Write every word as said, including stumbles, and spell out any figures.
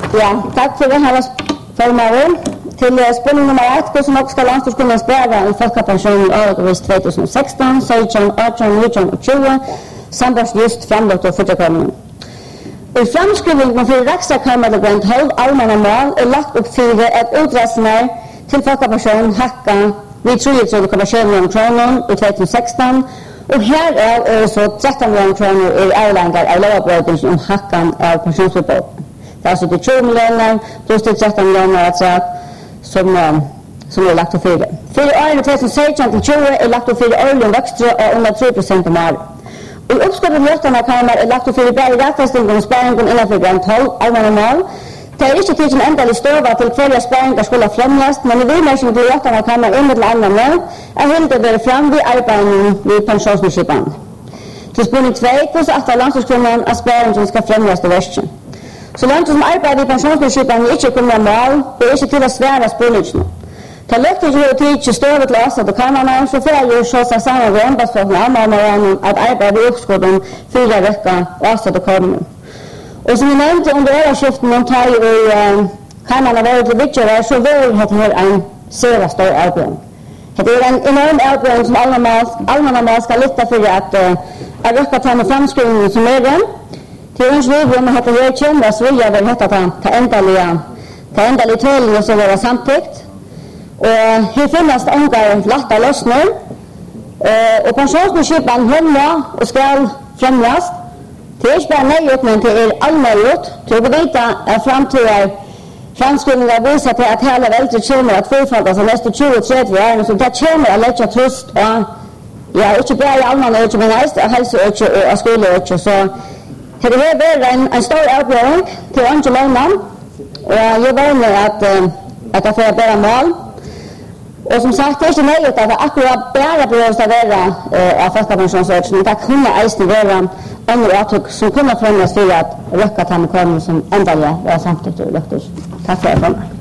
Ja, tack för det här formaren. Till spänning nummer ett, hur som också ska landstingskommunen spara en folkpension året tjugo sexton, sexton, arton, nitton och tjugo samt just framlagt och fortsättningen. I framskrivningen för Riksdagskammargrant halv allmänna mål är lagt upp för att uträkningar till folkpension hacka vid trettiotre komma sju miljoner kronor i tjugo sexton och här är så tretton miljoner kronor i Erlander av lovbröten om hackan av pensionsutbåten. Det är alltså till tjugo miljoner plus till tretton miljoner alltså som, som är lagt upp för det. För åren tjugo sexton till tjugo är lagt upp för årligen växter av under tre procent om året. I uppskottet löftarna kammar är lagt upp för berg rättfästningen och spärringen innanför grant tolv allmänna mål. Det är inte till en ändlig stova till kvälliga spärringar skulle främjas, men i vidmärkning till löftarna kammar in med till andra mål är helt att vara fram vid arbetet vid pensionsmusipan. Till spårning två, hos att landstingskommunen att spärringen ska främjas till västjen. Så långt som arbetar vid pensionsmusipan inte kommer mål, det är inte till att svära spårningen. Ta löftet ju till inte större till oss att kammarna så får jag ju skjutsa samman vid ämbetsfolkna anmälan att arbeta vid uppskotten fyra veckor och oss att komma. Och som vi nämnde under årsskiften om tar ju kammarna varit till viktigare så var det här en sera stor arbete. Det är en enorm arbete som allmänna mål ska lyfta för att att räcka ta med framskrivningen som är den. Till ens vidare om att det här kända så vill jag väl heta ta ändaliga ta ändaliga tölning som vara samtidigt. Och här finns det ångar latta lösningar. Och pensionsmusipan hemma och ska främjas. Det är inte bara nöjligt, men det är allmöjligt. Till att veta att framtida framskrivningar visar till att hela väldigt kommer att förfaldas av nästa tjugo trettio år. Så det kommer att lägga tröst och ja, inte bara i allmänna ökning, men också hälsoökning och skolökning. Så det här är en, en stor avgörning till Angelina. Och jag vänner att, att jag får bära mål. Och som sagt, det är inte möjligt att det akkurat bara behövs att vara äh, av folkpensionsökning. Det kunde ägst vara andra avtryck som kommer främjas för att räcka till med som ändå är samtidigt och löftes. Tack för det.